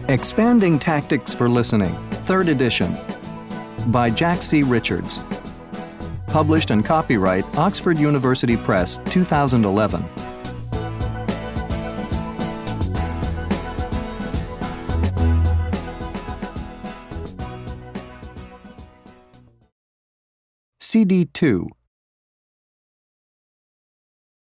Expanding Tactics for Listening, 3rd edition, by Jack C. Richards. Published and copyright Oxford University Press, 2011. CD 2,